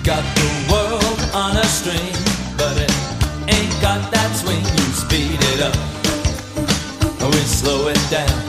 got the world on a string, but it ain't got that swing. You speed it up, or we slow it down.